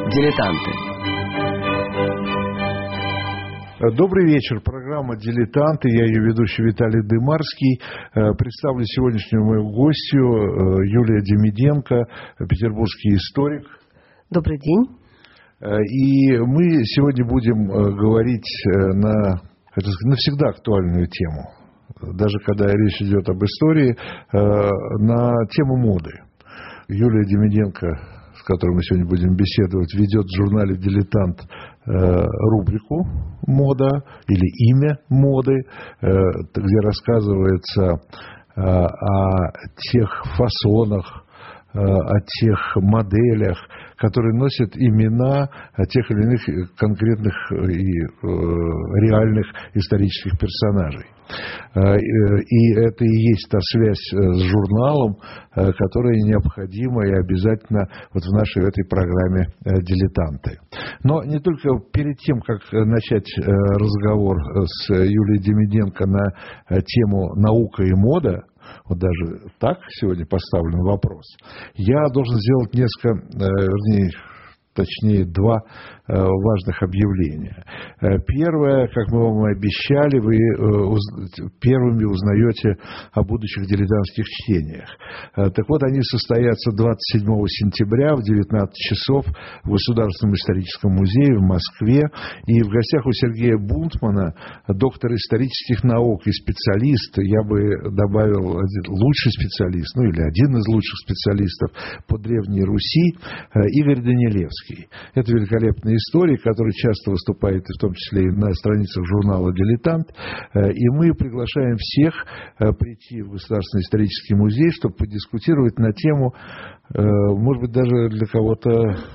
Дилетанты. Добрый вечер. Программа «Дилетанты». Я ее ведущий Виталий Дымарский. Представлю сегодняшнюю мою гостью Юлия Демиденко, петербургский историк. Добрый день. И мы сегодня будем говорить на всегда актуальную тему, даже когда речь идет об истории, на тему моды. Юлия Демиденко, с которой мы сегодня будем беседовать, ведет в журнале «Дилетант» рубрику «Мода» или «Имя моды», где рассказывается о тех фасонах, о тех моделях, которые носят имена тех или иных конкретных и реальных исторических персонажей. И это и есть та связь с журналом, которая необходима и обязательно вот в нашей этой программе «Дилетанты». Но не только перед тем, как начать разговор с Юлией Демиденко на тему «Наука и мода», вот даже так сегодня поставлен вопрос, я должен сделать точнее, два важных объявления. Первое, как мы вам и обещали, вы первыми узнаете о будущих дилетантских чтениях. Так вот, они состоятся 27 сентября в 19 часов в Государственном историческом музее в Москве. И в гостях у Сергея Бунтмана, доктор исторических наук и специалист, я бы добавил лучший специалист, или один из лучших специалистов по Древней Руси, Игорь Данилевский. Это великолепный историк, который часто выступает, в том числе и на страницах журнала «Дилетант». И мы приглашаем всех прийти в Государственный исторический музей, чтобы подискутировать на тему, может быть, даже для кого-то,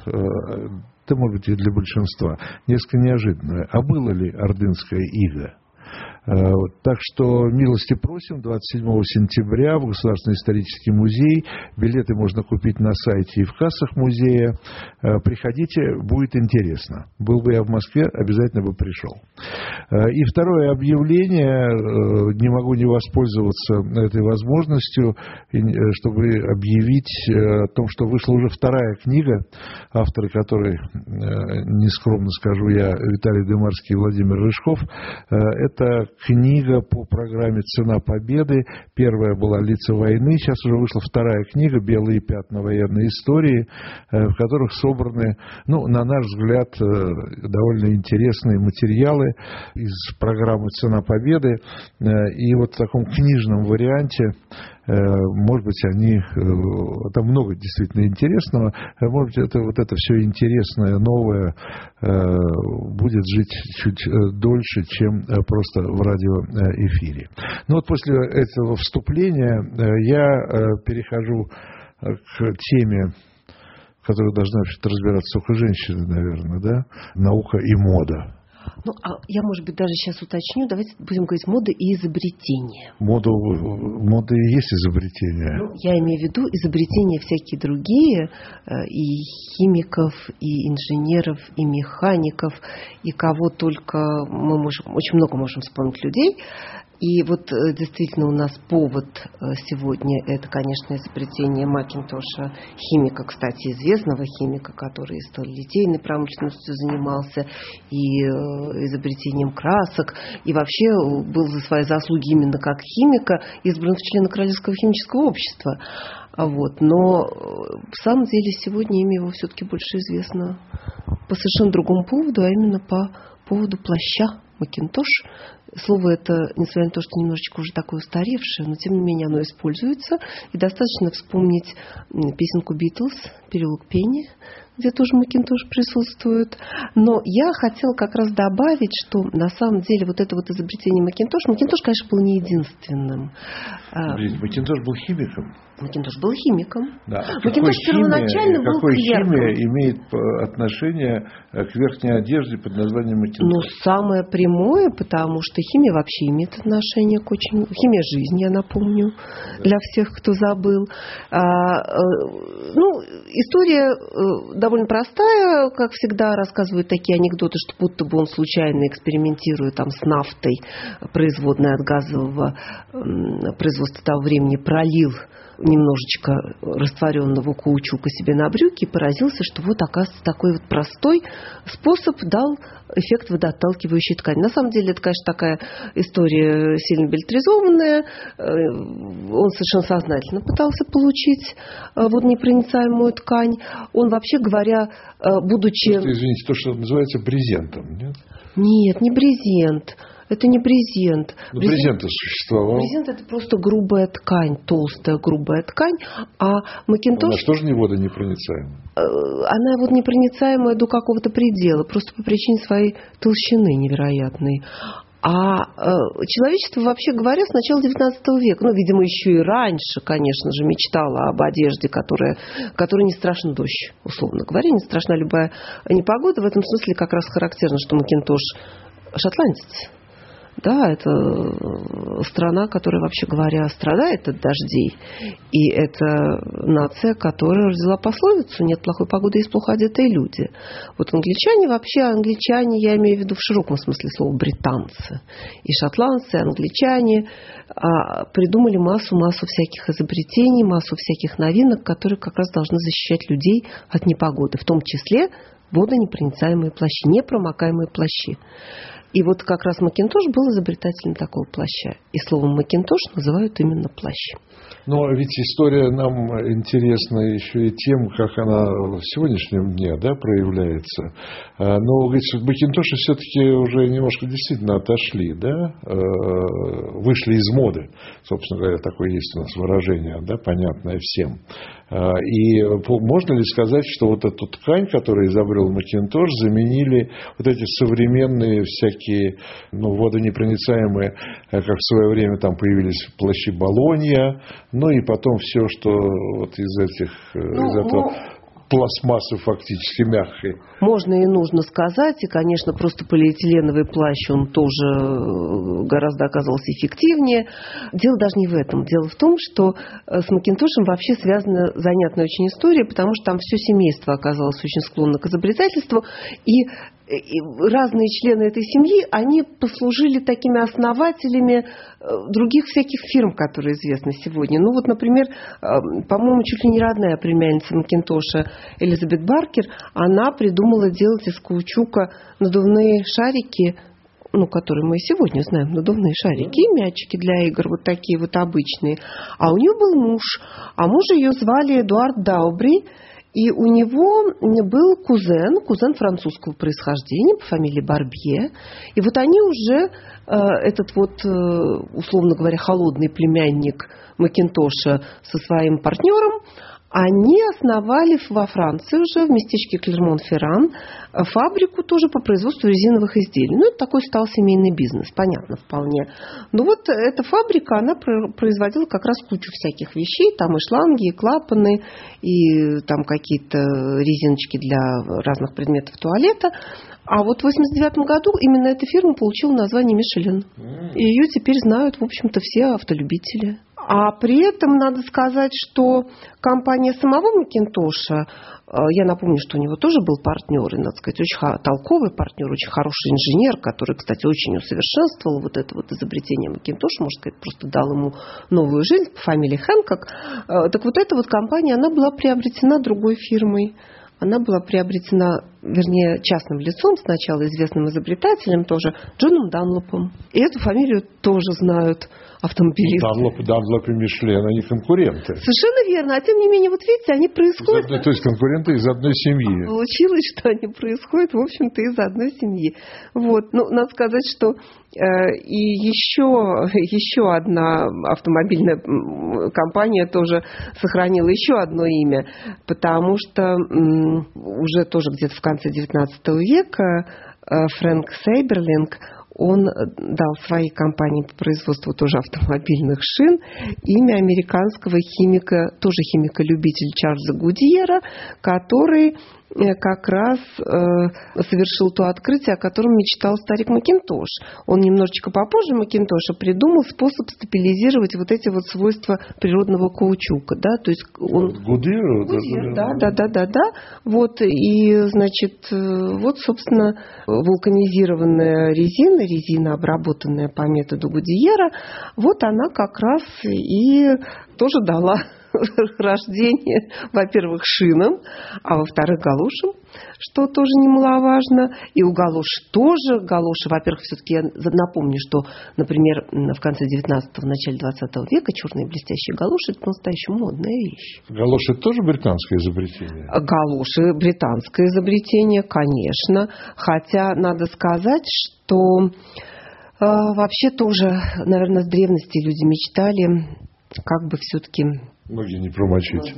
да, может быть, и для большинства, несколько неожиданное. А было ли ордынское иго? Так что милости просим, 27 сентября в Государственный исторический музей. Билеты можно купить на сайте и в кассах музея. Приходите, будет интересно. Был бы я в Москве, обязательно бы пришел. И второе объявление, не могу не воспользоваться этой возможностью, чтобы объявить о том, что вышла уже вторая книга, авторы которой, нескромно скажу я, Виталий Дымарский и Владимир Рыжков. Это книга по программе «Цена победы». Первая была «Лица войны». Сейчас уже вышла вторая книга «Белые пятна военной истории», в которых собраны, на наш взгляд, довольно интересные материалы из программы «Цена победы». И вот в таком книжном варианте, может быть, там много действительно интересного, может быть, это все интересное, новое будет жить чуть дольше, чем просто в радиоэфире. После этого вступления я перехожу к теме, в которой должна вообще-то разбираться только женщины, наверное, да? Наука и мода. Я, может быть, даже сейчас уточню. Давайте будем говорить мода и изобретение. Мода и есть изобретение. Я имею в виду изобретения всякие другие, и химиков, и инженеров, и механиков, и кого только мы очень много можем вспомнить людей. И вот действительно у нас повод сегодня — это, конечно, изобретение Макинтоша, химика, кстати, известного химика, который и сталелитейной промышленностью занимался, и изобретением красок, и вообще был за свои заслуги именно как химика избран в члены Королевского химического общества. Но в самом деле сегодня имя его все-таки больше известно по совершенно другому поводу, а именно по поводу плаща Макинтош. Слово это, несмотря на то, что немножечко уже такое устаревшее, но тем не менее оно используется. И достаточно вспомнить песенку «Битлз», «Переулок Пенни», где тоже Макинтош присутствует. Но я хотела как раз добавить, что на самом деле вот это вот изобретение Макинтош, конечно, был не единственным. Макинтош был химиком. Макинтош был химиком. Да. Макинтош первоначально был клерком. Химия имеет отношение к верхней одежде под названием Макинтош? Самое прямое, потому что химия вообще имеет отношение к химия жизни, я напомню, для всех, кто забыл. История довольно простая, как всегда рассказывают такие анекдоты, что будто бы он случайно экспериментируя с нафтой, производной от газового производства того времени, пролил немножечко растворенного каучука себе на брюки и поразился, что вот, оказывается, такой вот простой способ дал эффект водоотталкивающей ткани. На самом деле, это, конечно, такая история сильно билетризованная. Он совершенно сознательно пытался получить водонепроницаемую ткань. Он, вообще говоря, будучи... Просто, извините, то, что называется брезентом, нет? Нет, не брезент. Это не брезент. Брезент существовал. Брезент — это просто грубая ткань, толстая грубая ткань. А Макинтош... Она что же не водонепроницаемая? Она водонепроницаемая до какого-то предела, просто по причине своей толщины невероятной. А человечество, вообще говоря, с начала XIX века, видимо, еще и раньше, конечно же, мечтало об одежде, которой не страшен дождь, условно говоря, не страшна любая непогода. В этом смысле как раз характерно, что Макинтош шотландец. Да, это страна, которая, вообще говоря, страдает от дождей. И это нация, которая родила пословицу: нет плохой погоды, есть плохо одетые люди. Вот англичане, я имею в виду в широком смысле слова, британцы. И шотландцы, и англичане придумали массу всяких изобретений, массу всяких новинок, которые как раз должны защищать людей от непогоды. В том числе водонепроницаемые плащи, непромокаемые плащи. И вот как раз Макинтош был изобретателем такого плаща. И словом Макинтош называют именно плащ. Но ведь история нам интересна еще и тем, как она в сегодняшнем дне, да, проявляется. Но, говорится, Макинтоши все-таки уже немножко действительно отошли, да, вышли из моды. Собственно говоря, такое есть у нас выражение, да, понятное всем. И можно ли сказать, что вот эту ткань, которую изобрел Макинтош, заменили вот эти современные всякие, водонепроницаемые, как в свое время там появились плащи Болонья, и потом все, что вот из этого пластмассы фактически мягкой. Можно и нужно сказать, и, конечно, просто полиэтиленовый плащ, он тоже гораздо оказался эффективнее. Дело даже не в этом. Дело в том, что с Макинтошем вообще связана занятная очень история, потому что там все семейство оказалось очень склонно к изобретательству, и разные члены этой семьи, они послужили такими основателями других всяких фирм, которые известны сегодня. Например, по-моему, чуть ли не родная племянница Макинтоша Элизабет Баркер, она придумала делать из каучука надувные шарики, которые мы сегодня знаем, надувные шарики и мячики для игр, вот такие вот обычные. А у нее был муж, а мужа ее звали Эдуард Даубри. И у него был кузен французского происхождения по фамилии Барбье. И вот они уже, этот условно говоря, холодный племянник Макинтоша со своим партнером, они основали во Франции уже, в местечке Клермон-Ферран, фабрику тоже по производству резиновых изделий. Это такой стал семейный бизнес, понятно вполне. Но вот эта фабрика, она производила как раз кучу всяких вещей. Там и шланги, и клапаны, и там какие-то резиночки для разных предметов туалета. А вот в 1989 году именно эта фирма получила название «Мишелин». И ее теперь знают, в общем-то, все автолюбители. А при этом надо сказать, что компания самого Макинтоша, я напомню, что у него тоже был партнер, и, надо сказать, очень толковый партнер, очень хороший инженер, который, кстати, очень усовершенствовал вот это вот изобретение Макинтоша, можно сказать, просто дал ему новую жизнь по фамилии Хэнкок. Так вот эта вот компания, она была приобретена другой фирмой. Она была приобретена, вернее, частным лицом, сначала известным изобретателем тоже, Джоном Данлопом. И эту фамилию тоже знают автомобилисты. Данлоп и Мишлен, они конкуренты. Совершенно верно. А тем не менее, вот видите, они происходят... То есть конкуренты из одной семьи. Получилось, что они происходят, в общем-то, из одной семьи. Надо сказать, что и еще одна автомобильная компания тоже сохранила еще одно имя, потому что уже тоже где-то в конце XIX века Фрэнк Сейберлинг, он дал своей компании по производству тоже автомобильных шин имя американского химика, тоже химика-любителя Чарльза Гудьера, который как раз совершил то открытие, о котором мечтал старик Макинтош. Он немножечко попозже Макинтоша придумал способ стабилизировать вот эти вот свойства природного каучука. Да? То есть Гудьер, да. И, значит, собственно, вулканизированная резина, обработанная по методу Гудьера, она как раз и тоже дала рождения, во-первых, шинам, а во-вторых, галошам, что тоже немаловажно. И у галоши тоже. Галоши, во-первых, все-таки я напомню, что, например, в конце 19-го, начале 20 века черные блестящие галоши – это по-настоящему модная вещь. Галоши – это тоже британское изобретение? Галоши – британское изобретение, конечно. Хотя надо сказать, что вообще тоже, наверное, с древности люди мечтали как бы все-таки ноги не промочить.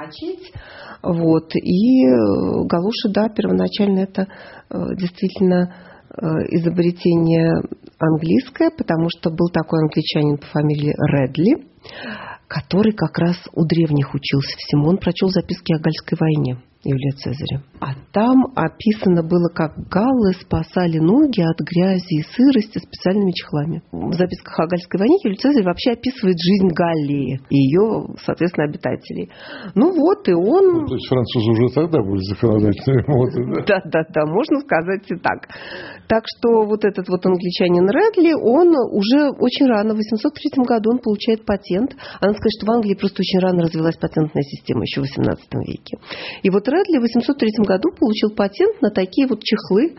Вот. И галоши, да, первоначально это действительно изобретение английское, потому что был такой англичанин по фамилии Редли, который как раз у древних учился всему. Он прочел записки о Гальской войне Юлия Цезаря. А там описано было, как галлы спасали ноги от грязи и сырости специальными чехлами. В записках о Гальской войне Юлий Цезарь вообще описывает жизнь Галлии и ее, соответственно, обитателей. Ну вот, и он... то есть французы уже тогда были законодательными модами, да? Да, можно сказать и так. Так что вот этот вот англичанин Редли, он уже очень рано, в 803 году, он получает патент. А надо сказать, что в Англии просто очень рано развилась патентная система, еще в 18 веке. И вот Редли в 803 году получил патент на такие вот чехлы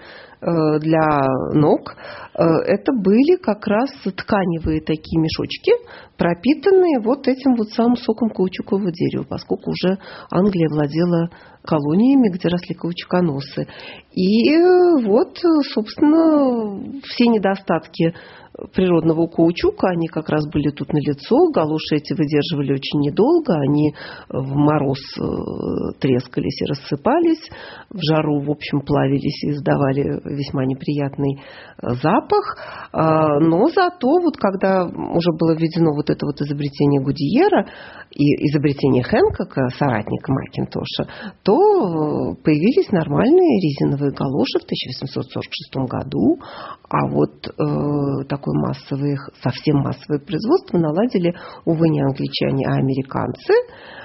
для ног. Это были как раз тканевые такие мешочки, пропитанные вот этим вот самым соком каучукового дерева, поскольку уже Англия владела колониями, где росли каучуконосы. И вот, собственно, все недостатки природного каучука, они как раз были тут налицо. Галоши эти выдерживали очень недолго, они в мороз трескались и рассыпались, в жару, в общем, плавились и издавали весьма неприятный запах. Но зато, вот когда уже было введено вот это вот изобретение Гудьера и изобретение Хэнкока, соратника Макинтоша, то появились нормальные резиновые галоши в 1846 году, а вот такое массовое, совсем массовое производство наладили, увы, не англичане, а американцы.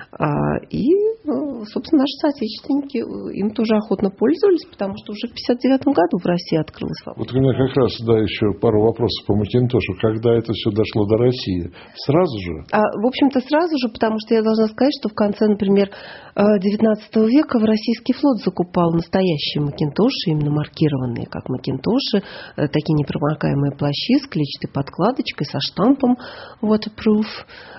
И, собственно, наши соотечественники им тоже охотно пользовались, потому что уже в 1959 году в России открылась фабрика. Вот у меня как раз, да, еще пару вопросов по Макинтошу. Когда это все дошло до России? Сразу же? В общем-то, сразу же, потому что я должна сказать, что в конце, например, 19 века российский флот закупал настоящие Макинтоши, именно маркированные как Макинтоши, такие непромокаемые плащи с клетчатой подкладочкой, со штампом waterproof.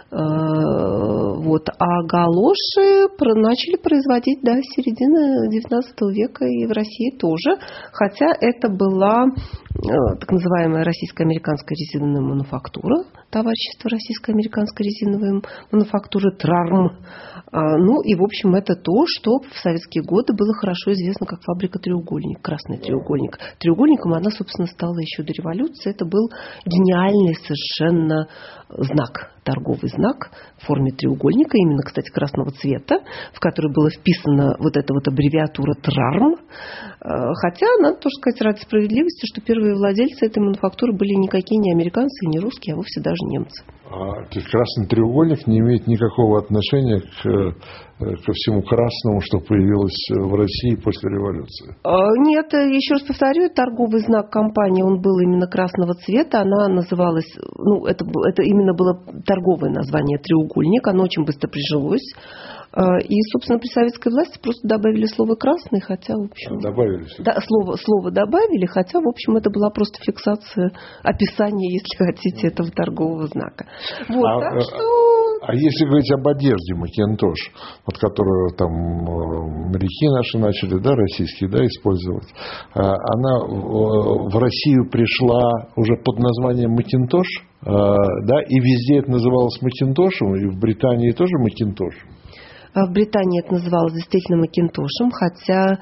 Вот. А галоши начали производить до середины 19 века и в России тоже, хотя это была так называемая российско-американская резиновая мануфактура, товарищество российско-американской резиновой мануфактуры ТРАРМ. Ну и, в общем, это то, что в советские годы было хорошо известно как фабрика «Треугольник», «Красный треугольник». Треугольником она, собственно, стала еще до революции. Это был гениальный совершенно знак, торговый знак в форме треугольника, именно, кстати, красного цвета, в который была вписана вот эта вот аббревиатура ТРАРМ. Хотя, надо тоже сказать ради справедливости, что первые владельцы этой мануфактуры были никакие не американцы и не русские, а вовсе даже немцы. То есть красный треугольник не имеет никакого отношения ко всему красному, что появилось в России после революции? Нет, еще раз повторю, торговый знак компании, он был именно красного цвета, она называлась, ну, это именно было торговое название «Треугольник», оно очень быстро прижилось. И, собственно, при советской власти просто добавили слово «красный», хотя, в общем... Добавили? Да, слово добавили, хотя, в общем, это была просто фиксация, описание, если хотите, этого торгового знака. Вот, так что... А если говорить об одежде Макинтош, вот которую там моряки наши начали, да, российские, да, использовать, она в Россию пришла уже под названием Макинтош, да, и везде это называлось Макинтошем, и в Британии тоже Макинтош. В Британии это называлось действительно Макинтошем, хотя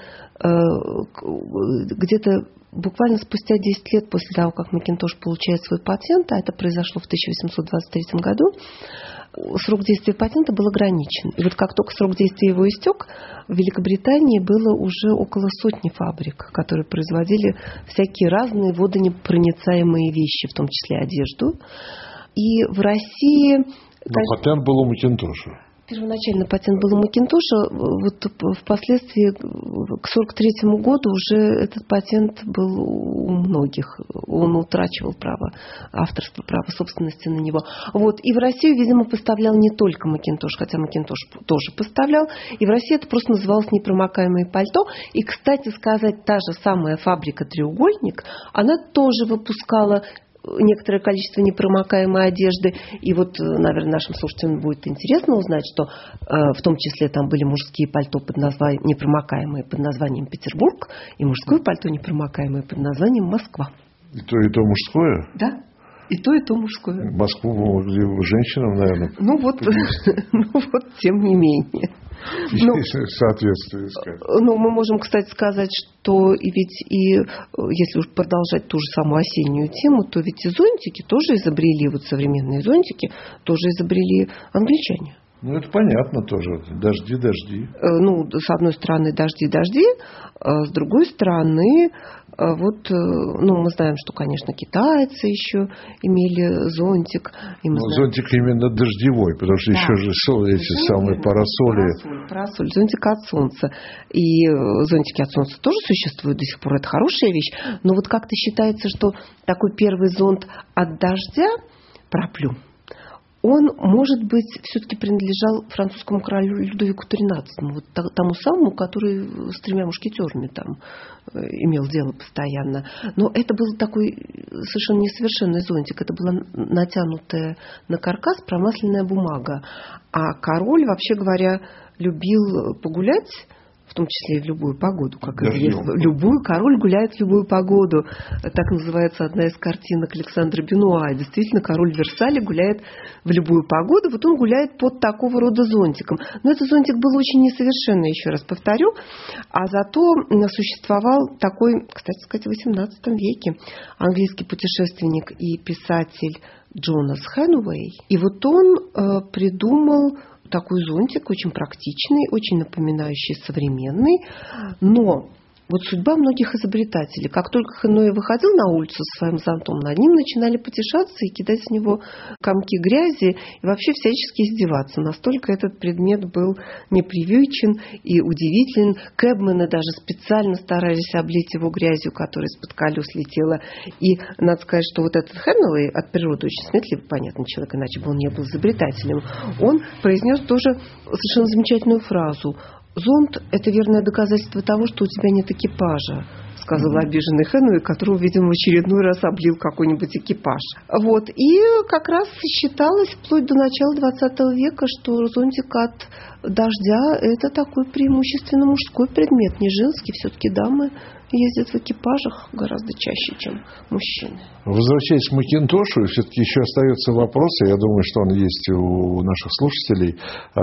где-то буквально спустя 10 лет после того, как Макинтош получает свой патент, а это произошло в 1823 году, срок действия патента был ограничен. И вот как только срок действия его истек, в Великобритании было уже около 100 фабрик, которые производили всякие разные водонепроницаемые вещи, в том числе одежду. И в России... Но патент был у Макинтоша. Первоначально патент был у Макинтоша, вот впоследствии к 1943 году уже этот патент был у многих, он утрачивал право авторства, право собственности на него. Вот. И в Россию, видимо, поставлял не только Макинтош, хотя Макинтош тоже поставлял, и в России это просто называлось непромокаемое пальто. И, кстати сказать, та же самая фабрика «Треугольник», она тоже выпускала некоторое количество непромокаемой одежды. И вот, наверное, нашим слушателям будет интересно узнать, что в том числе там были мужские пальто непромокаемые под названием «Петербург» и мужское пальто непромокаемое под названием «Москва». И то мужское? Да. И то мужское. Москву женщинам, наверное. Ну вот, тем не менее. Соответствие искать. Ну, мы можем, кстати, сказать, что ведь если уж продолжать ту же самую осеннюю тему, то ведь и зонтики тоже изобрели, вот современные зонтики тоже изобрели англичане. Ну, это понятно тоже. Дожди. Ну, с одной стороны, дожди, а с другой стороны, вот, ну, мы знаем, что, конечно, китайцы еще имели зонтик. Зонтик именно дождевой, потому что еще же эти самые парасоли. Парасоль, зонтик от солнца. И зонтики от солнца тоже существуют до сих пор, это хорошая вещь. Но вот как-то считается, что такой первый зонт от дождя, проплю, он, может быть, все-таки принадлежал французскому королю Людовику XIII, вот тому самому, который с 3 мушкетерами там имел дело постоянно. Но это был такой совершенно несовершенный зонтик. Это была натянутая на каркас промасленная бумага. А король, вообще говоря, любил погулять, в том числе и в любую погоду, как известно. Король гуляет в любую погоду. Так называется одна из картинок Александра Бенуа. Действительно, король в Версале гуляет в любую погоду. Вот он гуляет под такого рода зонтиком. Но этот зонтик был очень несовершенный, еще раз повторю. А зато существовал такой, кстати сказать, в XVIII веке английский путешественник и писатель Джонас Хэнуэй. И вот он придумал такой зонтик, очень практичный, очень напоминающий современный, но вот судьба многих изобретателей. Как только Хэнуэй выходил на улицу со своим зонтом, над ним начинали потешаться и кидать в него комки грязи и вообще всячески издеваться. Настолько этот предмет был непривычен и удивителен. Кэбмены даже специально старались облить его грязью, которая из-под колес летела. И надо сказать, что вот этот Хэнуэй, от природы очень сметливый, понятный человек, иначе бы он не был изобретателем, он произнес тоже совершенно замечательную фразу: «Зонт – это верное доказательство того, что у тебя нет экипажа», сказал обиженный Хэнуэй, которого, видимо, в очередной раз облил какой-нибудь экипаж. Вот. И как раз считалось вплоть до начала 20 века, что зонтик от дождя – это такой преимущественно мужской предмет, не женский. Все-таки дамы ездят в экипажах гораздо чаще, чем мужчины. Возвращаясь к Макинтошу, все-таки еще остается вопрос, и я думаю, что он есть у наших слушателей.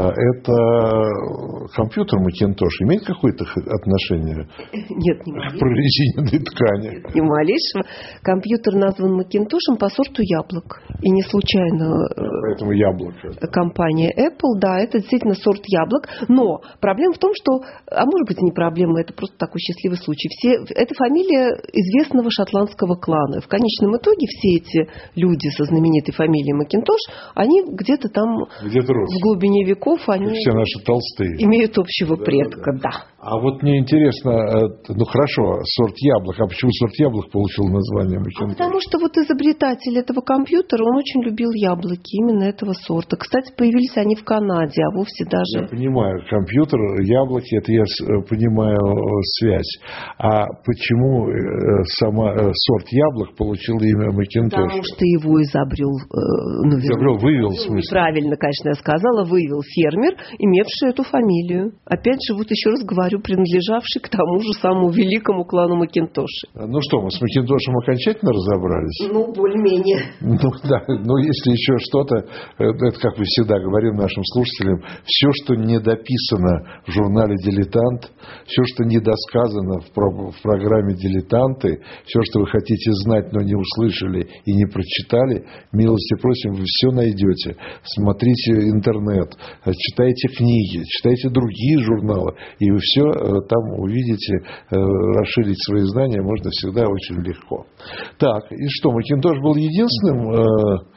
Это компьютер Макинтош имеет какое-то отношение? Нет, не малейшего. К прорезиненной ткани? Нет, не малейшего. Компьютер назван Макинтошем по сорту яблок. И не случайно поэтому яблоко. Компания Apple, да, это действительно сорт яблок. Но проблема в том, что, а может быть, не проблема, это просто такой счастливый случай. Это фамилия известного шотландского клана. В конечном итоге все эти люди со знаменитой фамилией Макинтош, они где-то там в глубине веков, они все наши толстые имеют общего предка, да. А вот мне интересно, ну хорошо, сорт яблок, а почему сорт яблок получил название Макинтош? Потому что вот изобретатель этого компьютера, он очень любил яблоки именно этого сорта. Кстати, появились они в Канаде, а вовсе даже... Я понимаю, компьютер, яблоки, это я понимаю связь. А почему сорт яблок получил имя Макинтош? Потому что его вывел, в смысле? Правильно, конечно, я сказала, вывел фермер, имевший эту фамилию. Опять же, вот еще раз говорю, принадлежавший к тому же самому великому клану Макинтоши. Ну что, мы с Макинтошем окончательно разобрались? Ну, более-менее. Ну да, но если еще что-то, это как мы всегда говорим нашим слушателям, все, что не дописано в журнале «Дилетант», все, что не досказано в программе «Дилетанты», все, что вы хотите знать, но не услышали и не прочитали, милости просим, вы все найдете. Смотрите интернет, читайте книги, читайте другие журналы, и вы все там увидите. Расширить свои знания можно всегда очень легко. Так, и что, Макинтош был единственным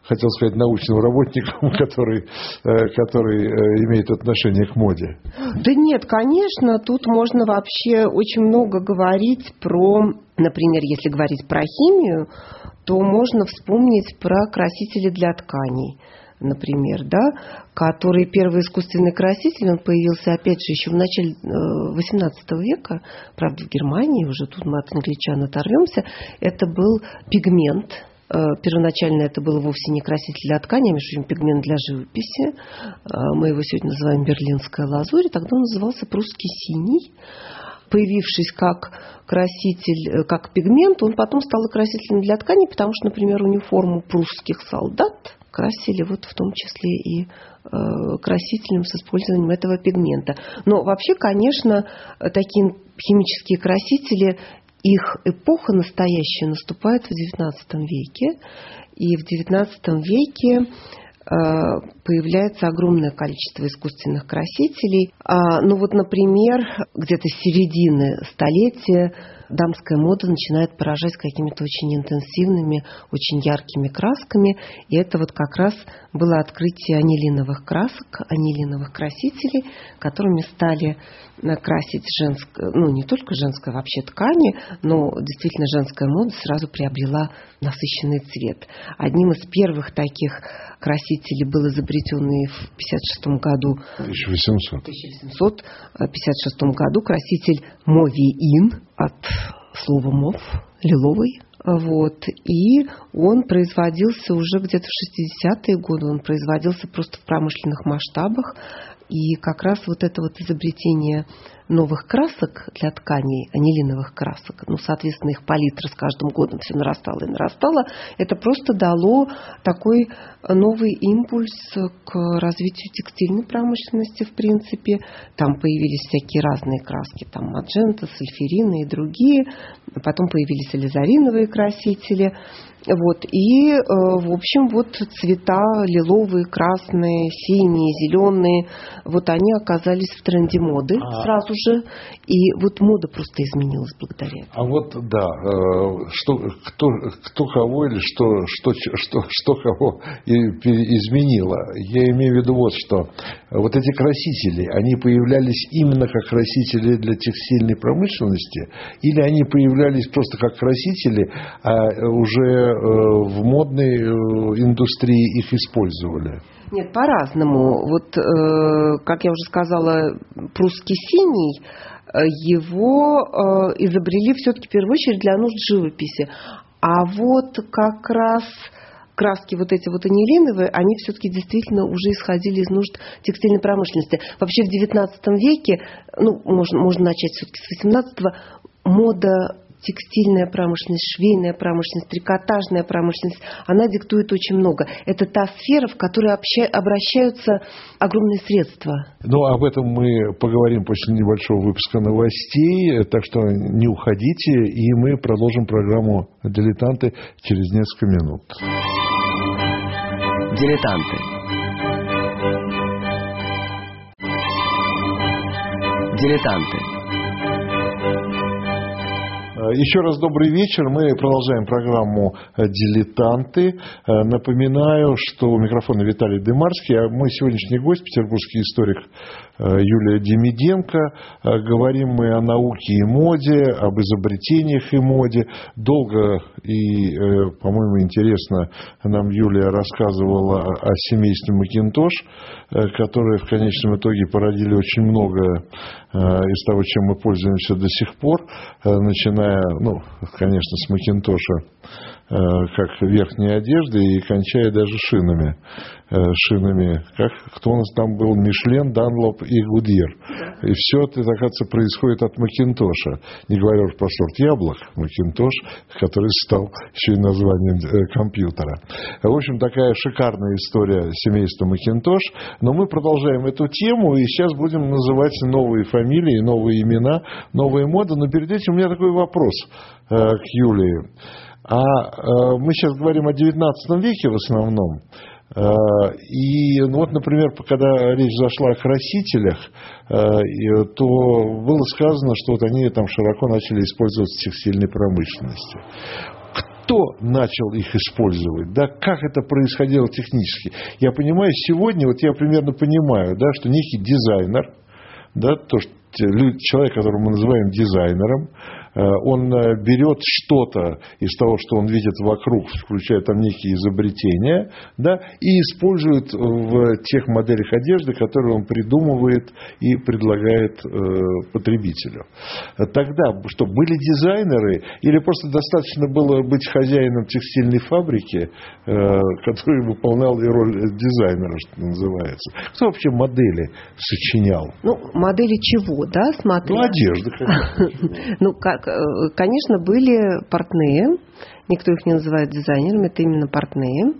хотел сказать, научным работником, который имеет отношение к моде? Да нет, конечно, тут можно вообще очень много говорить про, например, если говорить про химию, то можно вспомнить про красители для тканей. Например, да, который первый искусственный краситель, он появился, опять же, еще в начале XVIII века, правда, в Германии, уже тут мы от англичан оторвемся, это был пигмент. Первоначально это был вовсе не краситель для ткани, а, между прочим, пигмент для живописи. Мы его сегодня называем берлинская лазурь, тогда он назывался прусский синий. Появившись как краситель, как пигмент, он потом стал красителем для ткани, потому что, например, униформу прусских солдат красили вот в том числе и красителем с использованием этого пигмента. Но вообще, конечно, такие химические красители, их эпоха настоящая наступает в XIX веке. И в XIX веке появляется огромное количество искусственных красителей. Ну вот, например, где-то с середины столетия дамская мода начинает поражать какими-то очень интенсивными, очень яркими красками. И это вот как раз было открытие анилиновых красок, анилиновых красителей, которыми стали красить женское, ну не только женское вообще ткани, но действительно женская мода сразу приобрела насыщенный цвет. Одним из первых таких красителей был изобретенный в 1856 году краситель Мовеин от слова мов, лиловый. Вот. И он производился уже где-то в 60-е годы, он производился просто в промышленных масштабах. И как раз вот это вот изобретение новых красок для тканей, анилиновых красок, ну, соответственно, их палитра с каждым годом все нарастала и нарастала, это просто дало такой новый импульс к развитию текстильной промышленности, в принципе. Там появились всякие разные краски, там маджента, сульфирины и другие. Потом появились ализариновые красители. Вот. И, в общем, вот цвета лиловые, красные, синие, зеленые, вот они оказались в тренде моды сразу же. И вот мода просто изменилась благодаря этому. А вот, да, кто кого или что кого изменило. Я имею в виду вот что. Вот эти красители, они появлялись именно как красители для текстильной промышленности, или они появлялись просто как красители, а уже в модной индустрии их использовали? Нет, по-разному. Вот, как я уже сказала, прусский синий, его изобрели все-таки в первую очередь для нужд живописи. А вот как раз краски вот эти вот анилиновые, они все-таки действительно уже исходили из нужд текстильной промышленности. Вообще в XIX веке, ну, можно начать все-таки с XVIII, мода, текстильная промышленность, швейная промышленность, трикотажная промышленность, она диктует очень много. Это та сфера, в которой обращаются огромные средства. Ну, об этом мы поговорим после небольшого выпуска новостей, так что не уходите, и мы продолжим программу «Дилетанты» через несколько минут. Дилетанты. Дилетанты. Еще раз добрый вечер. Мы продолжаем программу «Дилетанты». Напоминаю, что у микрофона Виталий Дымарский, а мой сегодняшний гость, петербургский историк Юлия Демиденко. Говорим мы о науке и моде, об изобретениях и моде. Долго и, по-моему, интересно нам Юлия рассказывала о семействе Макинтош, которые в конечном итоге породили очень многое из того, чем мы пользуемся до сих пор, начиная, ну, конечно, с Макинтоша как верхней одежды и кончая даже шинами. Кто у нас там был? Мишлен, Данлоп и Гудьер. Да. И все это, оказывается, происходит от Макинтоша. Не говоря уж про сорт яблок, Макинтош, который стал еще и названием компьютера. В общем, такая шикарная история семейства Макинтош. Но мы продолжаем эту тему, и сейчас будем называть новые фамилии, новые имена, новые моды. Но перед этим у меня такой вопрос к Юлии. Мы сейчас говорим о XIX веке в основном. И, ну вот, например, когда речь зашла о красителях, то было сказано, что вот они там широко начали использоваться в текстильной промышленности. кто начал их использовать, да, как это происходило технически. Я понимаю, сегодня, вот я примерно понимаю, да, что некий дизайнер, да, то, что человек, которого мы называем дизайнером, он берет что-то из того, что он видит вокруг, включая там некие изобретения, да, и использует в тех моделях одежды, которые он придумывает и предлагает потребителю. Тогда что, были дизайнеры или просто достаточно было быть хозяином текстильной фабрики, который выполнял и роль дизайнера, что называется? Кто вообще модели сочинял? Ну, модели чего, да, смотри? Ну, одежда, конечно. Ну, конечно, были портные, никто их не называет дизайнерами, это именно портные.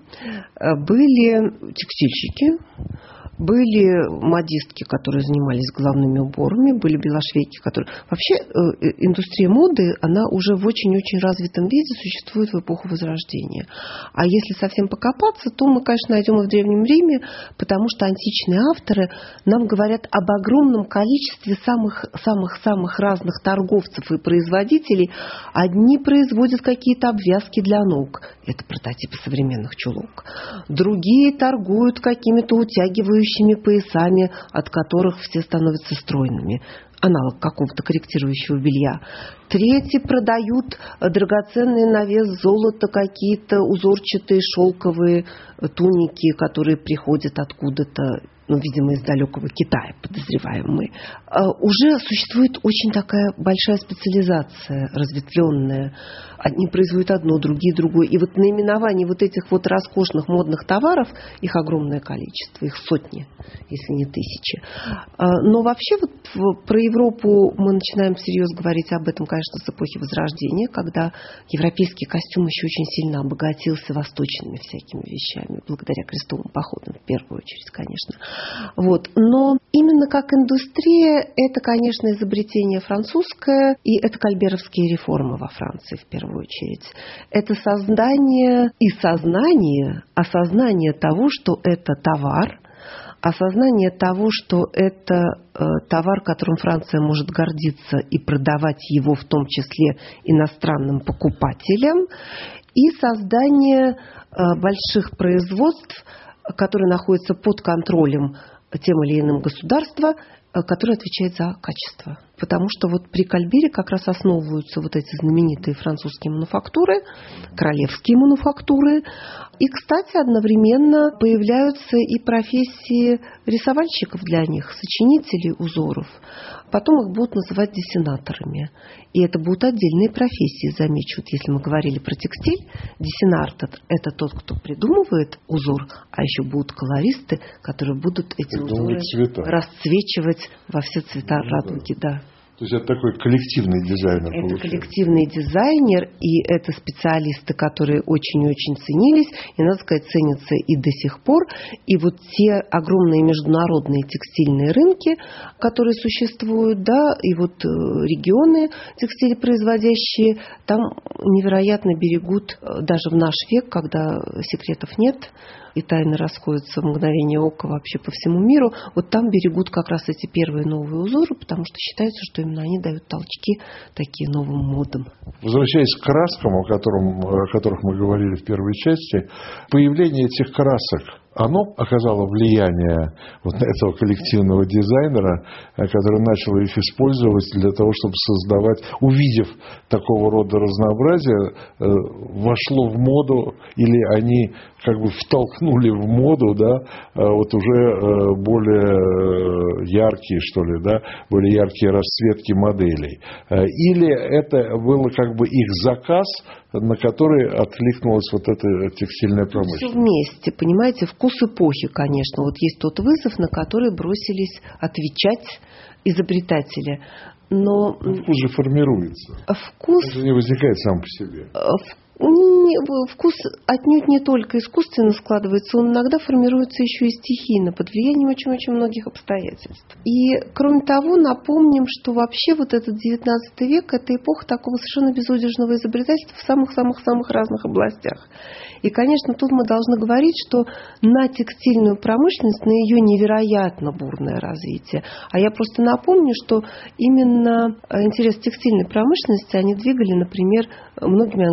Были текстильщики, были модистки, которые занимались головными уборами, были белошвейки, которые... Вообще индустрия моды, она уже в очень-очень развитом виде существует в эпоху Возрождения. А если совсем покопаться, то мы, конечно, найдем и в Древнем Риме, потому что античные авторы нам говорят об огромном количестве самых разных торговцев и производителей. Одни производят какие-то обвязки для ног. Это прототипы современных чулок. Другие торгуют какими-то утягивающими поясами, от которых все становятся стройными. Аналог какого-то корректирующего белья. Третьи продают драгоценные на вес золота, какие-то узорчатые шелковые туники, которые приходят откуда-то, ну, видимо, из далекого Китая, подозреваем мы. Уже существует очень такая большая специализация, разветвленная. Одни производят одно, другие другое. И вот наименований вот этих вот роскошных модных товаров, их огромное количество, их сотни, если не тысячи. Но вообще вот про Европу мы начинаем всерьез говорить об этом, конечно, с эпохи Возрождения, когда европейский костюм еще очень сильно обогатился восточными всякими вещами, благодаря крестовым походам в первую очередь, конечно. Вот. Но именно как индустрия, это, конечно, изобретение французское, и это кольберовские реформы во Франции в первую очередь. Это создание и осознание того, что это товар, осознание того, что это товар, которым Франция может гордиться и продавать его в том числе иностранным покупателям, и создание больших производств, которые находятся под контролем тем или иным государства, которое отвечает за качество. Потому что вот при Кольбере как раз основываются вот эти знаменитые французские мануфактуры, королевские мануфактуры. И, кстати, одновременно появляются и профессии рисовальщиков для них, сочинителей узоров. Потом их будут называть дессенаторами. И это будут отдельные профессии, замечу. Вот если мы говорили про текстиль, дессенар – это тот, кто придумывает узор, а еще будут колористы, которые будут эти узоры расцвечивать во все цвета радуги. Да. То есть это такой коллективный дизайнер. Это коллективный дизайнер, и это специалисты, которые очень-очень ценились, и, надо сказать, ценятся и до сих пор. И вот те огромные международные текстильные рынки, которые существуют, да, и вот регионы текстилепроизводящие, там невероятно берегут, даже в наш век, когда секретов нет, и тайны расходятся в мгновение ока вообще по всему миру, вот там берегут как раз эти первые новые узоры, потому что считается, что именно они дают толчки такие новым модам. Возвращаясь к краскам, о которых мы говорили в первой части, появление этих красок, оно оказало влияние вот на этого коллективного дизайнера, который начал их использовать для того, чтобы создавать, увидев такого рода разнообразие, вошло в моду, или они как бы втолкнули в моду, да, вот уже более яркие, что ли, да, более яркие расцветки моделей. Или это было как бы их заказ, на который откликнулась вот эта текстильная промышленность. Все вместе, понимаете, вкус эпохи, конечно. Вот есть тот вызов, на который бросились отвечать изобретатели. Но вкус же формируется. Вкус... Он же не возникает сам по себе. Вкус отнюдь не только искусственно складывается, он иногда формируется еще и стихийно, под влиянием очень-очень многих обстоятельств. И, кроме того, напомним, что вообще вот этот 19 век – это эпоха такого совершенно безудержного изобретательства в самых-самых-самых разных областях. И, конечно, тут мы должны говорить, что на текстильную промышленность, на ее невероятно бурное развитие. А я просто напомню, что именно интерес текстильной промышленности они двигали, например, многими английскими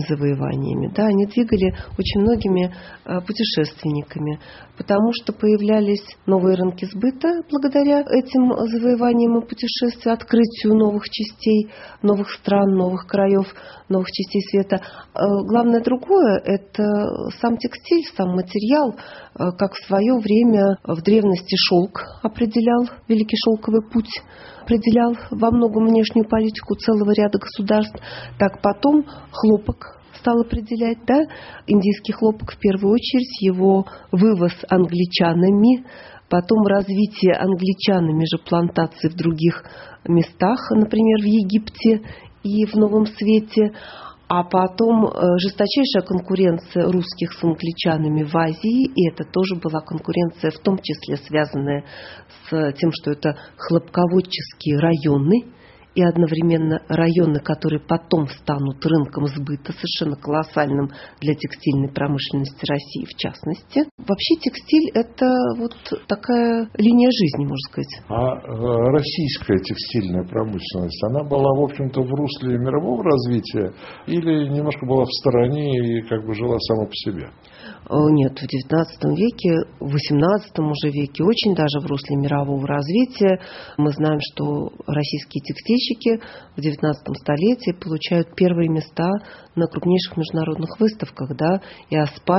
завоеваниями, да, они двигали очень многими путешественниками, потому что появлялись новые рынки сбыта благодаря этим завоеваниям и путешествиям, открытию новых частей, новых стран, новых краев, новых частей света. Главное другое – это сам текстиль, сам материал, как в свое время в древности шелк определял, Великий шелковый путь определял во многом внешнюю политику целого ряда государств, так потом хлопок стал определять, да, индийский хлопок в первую очередь, его вывоз англичанами, потом развитие англичанами же плантаций в других местах, например, в Египте и в Новом Свете, а потом жесточайшая конкуренция русских с англичанами в Азии, и это тоже была конкуренция, в том числе связанная с тем, что это хлопководческие районы, и одновременно районы, которые потом станут рынком сбыта, совершенно колоссальным для текстильной промышленности России в частности. Вообще текстиль – это вот такая линия жизни, можно сказать. А российская текстильная промышленность, она была, в общем-то, в русле мирового развития или немножко была в стороне и как бы жила сама по себе? Нет, в XIX веке, в XVIII уже веке очень даже в русле мирового развития. Мы знаем, что российские текстильщики в XIX столетии получают первые места на крупнейших международных выставках, да, и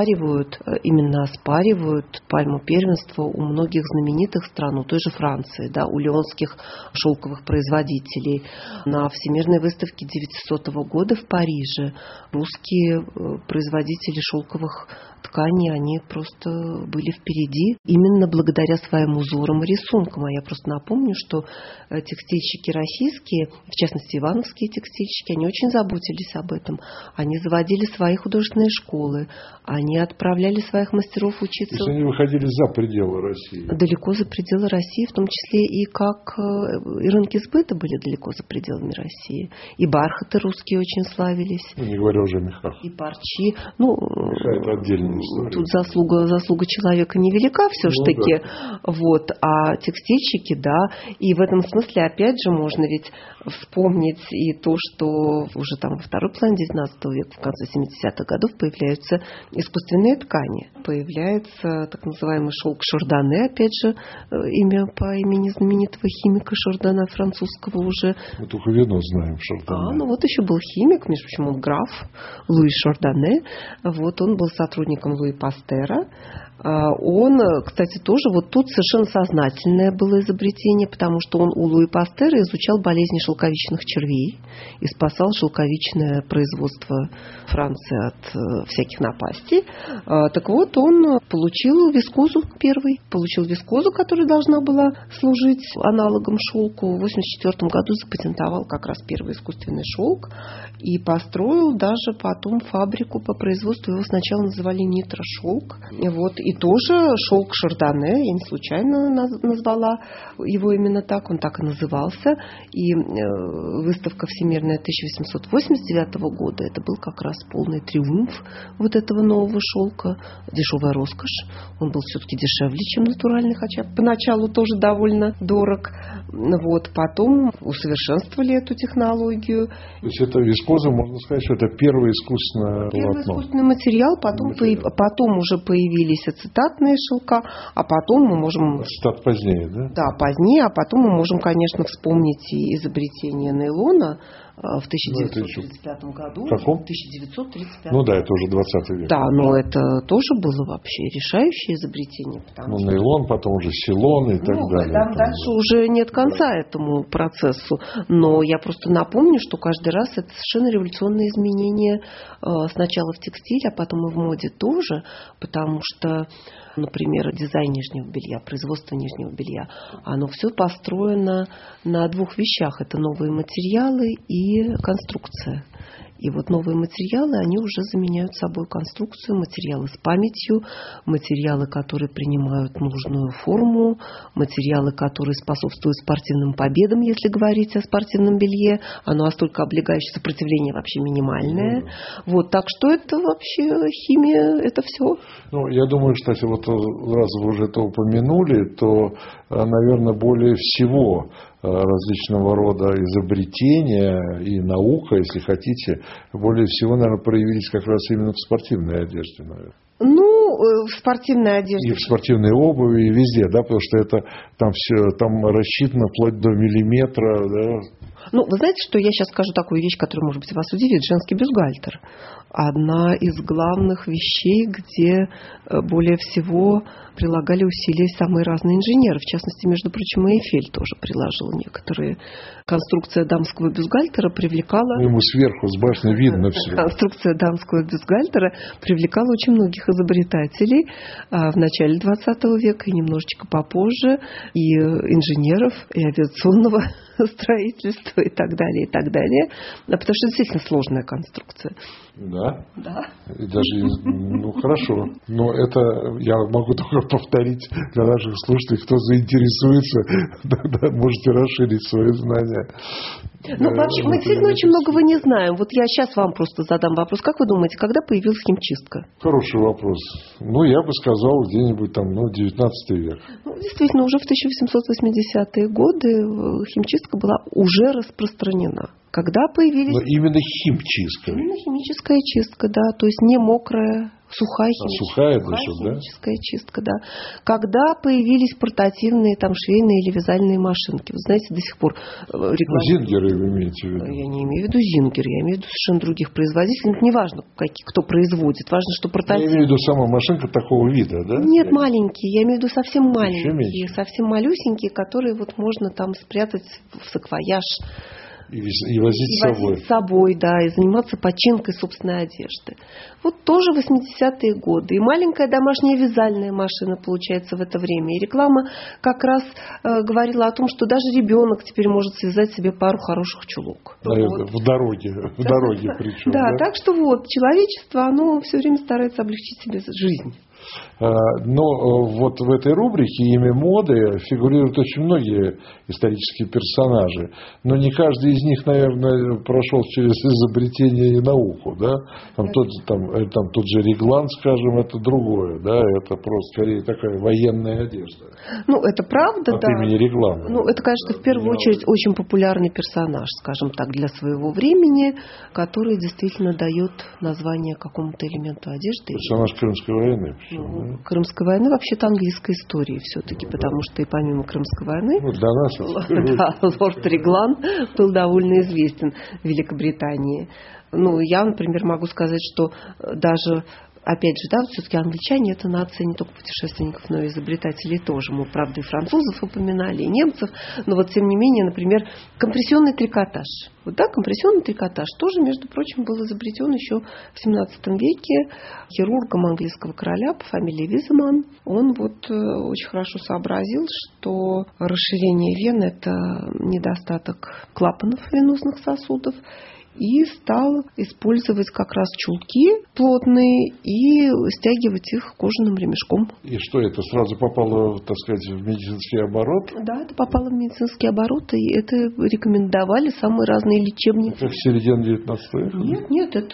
именно оспаривают пальму первенства у многих знаменитых стран, у той же Франции, да, у лионских шелковых производителей. На Всемирной выставке 1900 года в Париже русские производители шелковых тканей, они просто были впереди именно благодаря своим узорам и рисункам. А я просто напомню, что текстильщики российские, в частности ивановские текстильщики, они очень заботились об этом. Они заводили свои художественные школы, они отправляли своих мастеров учиться. То есть они выходили за пределы России? Далеко за пределы России, в том числе и как и рынки сбыта были далеко за пределами России. И бархаты русские очень славились. Не говоря уже о мехах. И парчи. Меха – это отдельная история. Тут заслуга человека невелика все-таки. Да. Вот. А текстильщики, да. И в этом смысле, опять же, можно ведь вспомнить и то, что уже там во второй половине XIX века, в конце 70-х годов появляются искусственные ткани. Появляется так называемый шелк Шардоне, опять же, имя по имени знаменитого химика Шардоне, французского уже. Мы только вино знаем Шардоне. Вот еще был химик, между прочим, он граф Луи Шардоне. Вот он был сотрудником Луи Пастера. Он, кстати, тоже вот тут совершенно сознательное было изобретение, потому что он у Луи Пастера изучал болезни шелковичных червей и спасал шелковичное производство Франции от всяких напастей. Так вот, он получил вискозу первый, которая должна была служить аналогом шелку. В 1984 году запатентовал как раз первый искусственный шелк и построил даже потом фабрику по производству. Его сначала называли нитрошелк. Вот. И тоже шелк Шардоне, я не случайно назвала его именно так, он так и назывался. И выставка всемирная 1889 года, это был как раз полный триумф вот этого нового шелка. Дешевая роскошь, он был все-таки дешевле, чем натуральный, хотя поначалу тоже довольно дорог. Вот. Потом усовершенствовали эту технологию. То есть это вискоза, можно сказать, что это первый искусственный искусственный материал, потом уже появились ацетатные шелка, а потом мы можем... Ацетат позднее, да? Да, позднее, а потом мы можем, конечно, вспомнить и изобретение нейлона в 1935 году. В каком? 1935. Ну да, это уже 20 век. Да, но это тоже было вообще решающее изобретение. Нейлон, потом уже силон и так далее. Там дальше уже нет конца этому процессу. Но я просто напомню, что каждый раз это совершенно революционные изменения сначала в текстиле, а потом и в моде тоже, потому что, например, дизайн нижнего белья, производство нижнего белья, оно все построено на двух вещах. Это новые материалы и конструкция. И вот новые материалы, они уже заменяют собой конструкцию, материалы с памятью, материалы, которые принимают нужную форму, материалы, которые способствуют спортивным победам, если говорить о спортивном белье. Оно настолько облегающее, сопротивление вообще минимальное. Вот, так что это вообще химия, это все. Ну, я думаю, кстати, вот раз вы уже это упомянули, то, наверное, более всего различного рода изобретения и наука, если хотите, более всего, наверное, проявились как раз именно в спортивной одежде, наверное. Ну, в спортивной одежде. И в спортивной обуви, и везде, да, потому что это там все там рассчитано вплоть до миллиметра, да. Ну, вы знаете, что я сейчас скажу такую вещь, которая, может быть, вас удивит. Женский бюстгальтер. Одна из главных вещей, где более всего прилагали усилия самые разные инженеры. В частности, между прочим, и Эйфель тоже приложил некоторые. Конструкция дамского бюстгальтера привлекала... Ему сверху с башни видно все. Конструкция дамского бюстгальтера привлекала очень многих изобретателей в начале 20 века и немножечко попозже, и инженеров, и авиационного строительства, и так далее, и так далее. Потому что действительно сложная конструкция. Да? Да. И даже, ну, хорошо. Но это я могу только повторить для наших слушателей, кто заинтересуется, можете расширить свои знания. Ну, вообще, мы действительно очень многого не знаем. Вот я сейчас вам просто задам вопрос. Как вы думаете, когда появилась химчистка? Хороший вопрос. Ну, я бы сказал, где-нибудь там, 19 век. Ну, действительно, уже в 1880-е годы химчистка была уже распространена. Когда появились... Но именно химчистка. Именно химическая чистка, да. То есть не мокрая, сухая химическая чистка, да. Когда появились портативные там швейные или вязальные машинки. Вы знаете, до сих пор реклама... Зингеры вы имеете в виду? Я не имею в виду Зингер, я имею в виду совершенно других производителей. Это не важно, кто производит. Важно, что портативные... Я имею в виду сама машинка такого вида, да? Нет, маленькие. Я имею в виду совсем маленькие. Совсем малюсенькие, которые вот можно там спрятать в саквояж. И возить с собой, да, и заниматься починкой собственной одежды. Вот тоже 80-е годы. И маленькая домашняя вязальная машина, получается, в это время. И реклама как раз говорила о том, что даже ребенок теперь может связать себе пару хороших чулок. Да, вот. В дороге причем. Да, так что вот, человечество, оно все время старается облегчить себе жизнь. Но вот в этой рубрике «Имя моды» фигурируют очень многие исторические персонажи. Но не каждый из них, наверное, прошел через изобретение и науку. Да? Тот же Реглан, скажем, это другое. Да? Это просто скорее такая военная одежда. Ну, это правда, от имени Реглана. Ну, это, конечно, в первую очередь очень популярный персонаж, скажем так, для своего времени, который действительно дает название какому-то элементу одежды. Персонаж Крымской войны. Крымской войны вообще-то английская история все-таки, потому что и помимо Крымской войны для нас лорд Реглан был довольно известен в Великобритании. Ну, я, например, могу сказать, что даже опять же, да, вот все-таки англичане — это нация не только путешественников, но и изобретателей тоже. Мы, правда, и французов упоминали, и немцев. Но вот, тем не менее, например, компрессионный трикотаж. Вот, да, компрессионный трикотаж тоже, между прочим, был изобретен еще в 17 веке хирургом английского короля по фамилии Виземан. Он вот очень хорошо сообразил, что расширение вен — это недостаток клапанов венозных сосудов, и стал использовать как раз чулки плотные и стягивать их кожаным ремешком. И что это, сразу попало, так сказать, в медицинский оборот? Да, это попало в медицинский оборот, и это рекомендовали самые разные лечебники. Это середина 19 века? Нет, это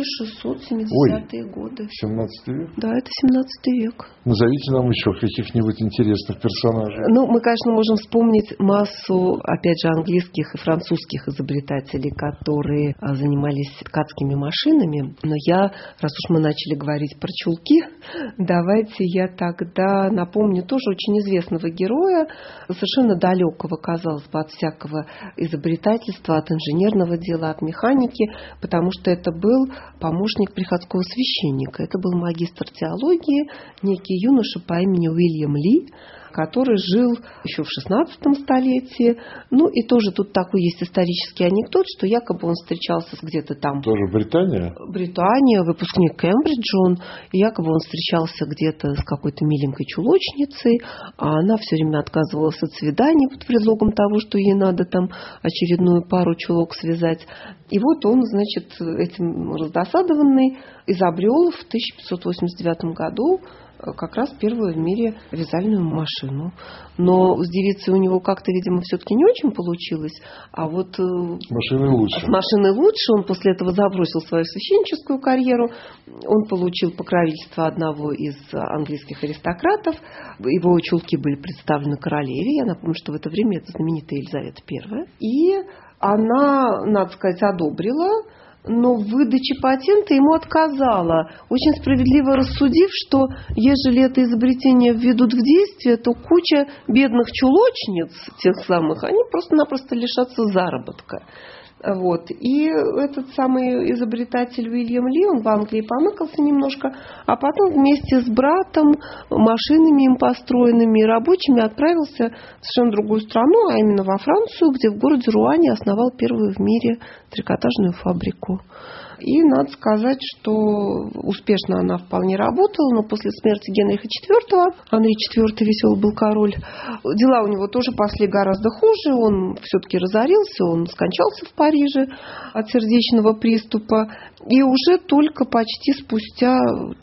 1670-е годы. 17 век? Да, это 17 век. Назовите нам еще каких-нибудь интересных персонажей. Ну, мы, конечно, можем вспомнить массу, опять же, английских и французских изобретателей, которые занимались ткацкими машинами. Но раз уж мы начали говорить про чулки, давайте я тогда напомню тоже очень известного героя, совершенно далекого, казалось бы, от всякого изобретательства, от инженерного дела, от механики, потому что это был помощник приходского священника. Это был магистр теологии, некий юноша по имени Уильям Ли, который жил еще в 16 столетии. Ну и тоже тут такой есть исторический анекдот, что якобы он встречался где-то там... Тоже Британия? Британия, выпускник Кембриджа он. И якобы он встречался где-то с какой-то миленькой чулочницей, а она все время отказывалась от свиданий под предлогом того, что ей надо там очередную пару чулок связать. И вот он, значит, этим раздосадованный изобрел в 1589 году как раз первую в мире вязальную машину. Но с девицей у него как-то, видимо, все-таки не очень получилось. А вот машины лучше. с машиной лучше. Он после этого забросил свою священническую карьеру. Он получил покровительство одного из английских аристократов. Его чулки были представлены королеве. Я напомню, что в это время это знаменитая Елизавета I. И она, надо сказать, одобрила, но в выдаче патента ему отказала, очень справедливо рассудив, что ежели это изобретение введут в действие, то куча бедных чулочниц тех самых, они просто-напросто лишатся заработка. Вот. И этот самый изобретатель Уильям Ли, он в Англии помыкался немножко, а потом вместе с братом, машинами им построенными и рабочими отправился в совершенно другую страну, а именно во Францию, где в городе Руане основал первую в мире трикотажную фабрику. И надо сказать, что успешно она вполне работала, но после смерти Генриха IV, Анри IV веселый был король, дела у него тоже пошли гораздо хуже, он все-таки разорился, он скончался в Париже от сердечного приступа, и уже только почти спустя,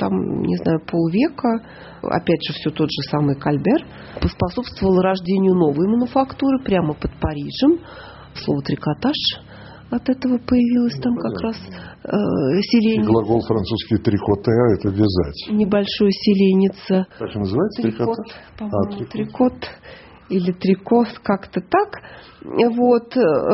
не знаю, полвека, опять же, все тот же самый Кальбер поспособствовал рождению новой мануфактуры прямо под Парижем. Слово «трикотаж» от этого появилось там как раз селение. Глагол французский «трикоте» – это вязать. Небольшое селеница. Как это называется? Трикот, по-моему, трикот. Или трикот, как-то так. Вот.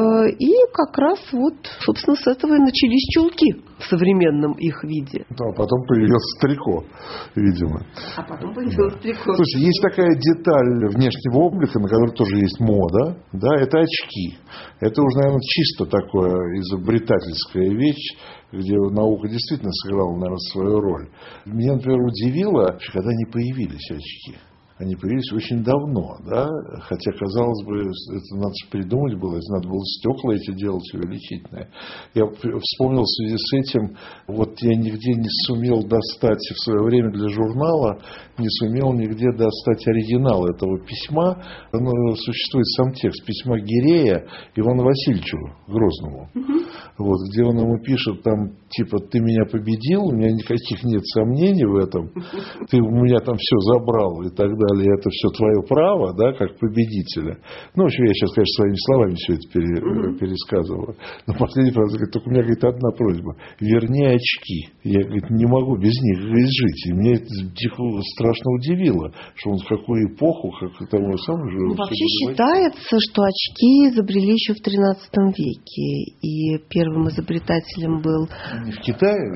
И как раз собственно, с этого и начались чулки в современном их виде. Да, потом появилось трико, видимо. А потом появилось трико. Слушайте, есть такая деталь внешнего облика, на которой тоже есть мода. Да, это очки. Это уже, наверное, чисто такое изобретательская вещь, где наука действительно сыграла, наверное, свою роль. Меня, например, удивило, когда они появились, очки. Они появились очень давно, да? Хотя, казалось бы, это надо придумать было, надо было стекла эти делать увеличительные. Я вспомнил в связи с этим, я нигде не сумел достать в свое время для журнала, не сумел нигде достать оригинал этого письма. Существует сам текст письма Гирея Ивану Васильевичу Грозному, где он ему пишет, ты меня победил, у меня никаких нет сомнений в этом, ты у меня там все забрал и так далее. Это все твое право, да, как победителя. В общем, я сейчас, конечно, своими словами все это пересказываю. Но последний фраза говорит, только у меня, одна просьба. Верни очки. Я, не могу без них жить. И меня это страшно удивило, что он в какую эпоху, как того самого же... Вообще считается, что очки изобрели еще в XIII веке. И первым изобретателем был... Они в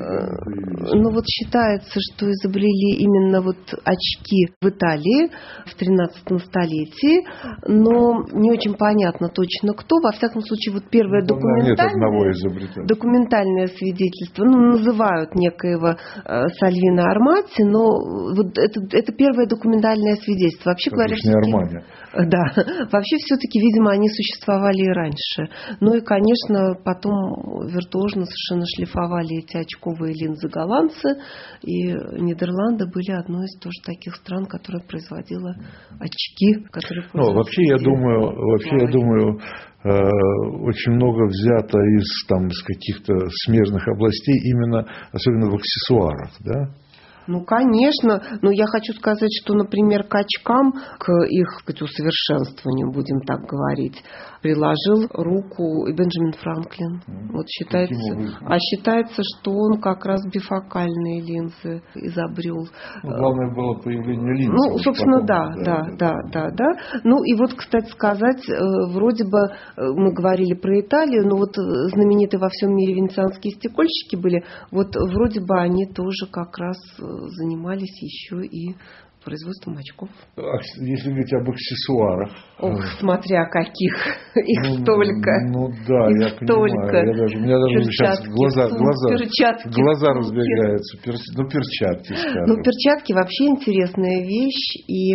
Китае? Считается, что изобрели именно очки в Италии в XIII столетии, но не очень понятно точно кто. Во всяком случае, первое документальное свидетельство, называют некоего Сальвино Армати, но это первое документальное свидетельство. Вообще говоря, вообще все-таки, видимо, они существовали и раньше. Ну и, конечно, потом виртуозно совершенно шлифовали эти очковые линзы голландцы, и Нидерланды были одной из тоже таких стран, которая производила очки, которые... Вообще, я думаю, очень много взято из каких-то смежных областей, особенно в аксессуарах, да? Конечно. Но я хочу сказать, что, например, к очкам, к их усовершенствованию, будем так говорить, приложил руку и Бенджамин Франклин. Считается, что он как раз бифокальные линзы изобрел. Главное было появление линз. Собственно, да. Кстати сказать, вроде бы мы говорили про Италию, но знаменитые во всем мире венецианские стекольщики были, вроде бы они тоже как раз занимались еще и производством очков. Если говорить об аксессуарах. Смотря каких. Их столько. Я понимаю. У меня даже сейчас глаза разбегаются. Перчатки, скажем. Перчатки вообще интересная вещь. И,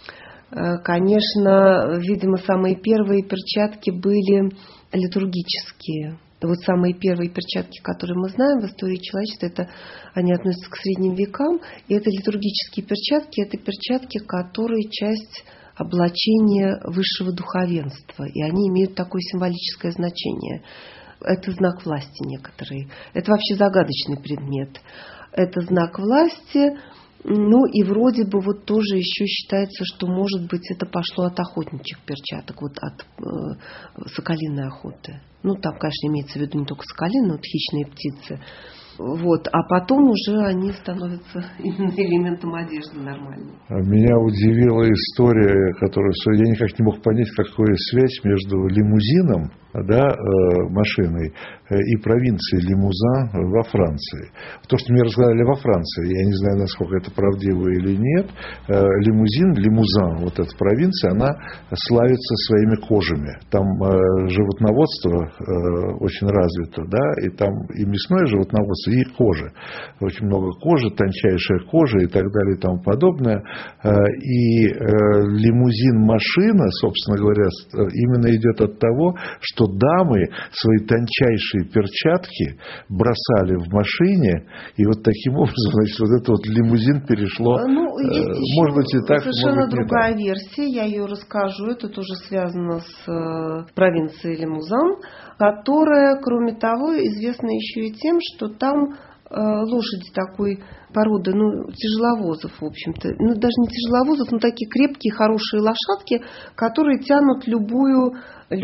конечно, видимо, самые первые перчатки были литургические. Самые первые перчатки, которые мы знаем в истории человечества, они относятся к средним векам, и это литургические перчатки, это перчатки, которые часть облачения высшего духовенства, и они имеют такое символическое значение. Это знак власти некоторые. Это вообще загадочный предмет. Это знак власти, Ну и вроде бы вот тоже еще считается, что может быть это пошло от охотничьих перчаток, вот от соколиной охоты. Ну там, конечно, имеется в виду не только соколиные, но вот хищные птицы. Вот, а потом уже они становятся именно элементом одежды нормальной. Меня удивила история, которую я никак не мог понять, какая связь между лимузином, да, машиной и провинцией Лимузан во Франции. То, что мне рассказали во Франции, я не знаю, насколько это правдиво или нет, Лимузан, вот эта провинция, она славится своими кожами. Там животноводство очень развито, да, и там и мясное животноводство, и кожа. Очень много кожи, тончайшая кожа и так далее и тому подобное. И лимузин-машина, собственно говоря, именно идет от того, что дамы свои тончайшие перчатки бросали в машине, и вот таким образом, значит, вот это вот лимузин перешло. Ну, есть может быть, и так, совершенно может быть, другая версия, я ее расскажу. Это тоже связано с провинцией Лимузан, которая, кроме того, известна еще и тем, что там лошади такой породы, ну, тяжеловозов, в общем-то. Ну, даже не тяжеловозов, но такие крепкие, хорошие лошадки, которые тянут любую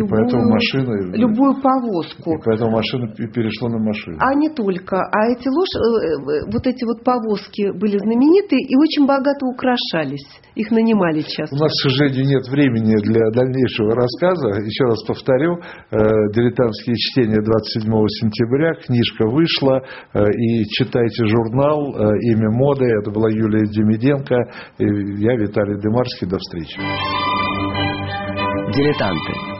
повозку. И поэтому машина перешла на машину. А не только. А эти вот эти вот повозки были знаменитые и очень богато украшались. Их нанимали часто. У нас, к сожалению, нет времени для дальнейшего рассказа. Еще раз повторю. «Дилетантские чтения» 27 сентября. Книжка вышла. И читайте журнал «Имя моды». Это была Юлия Демиденко. И я, Виталий Дымарский. До встречи. Дилетанты.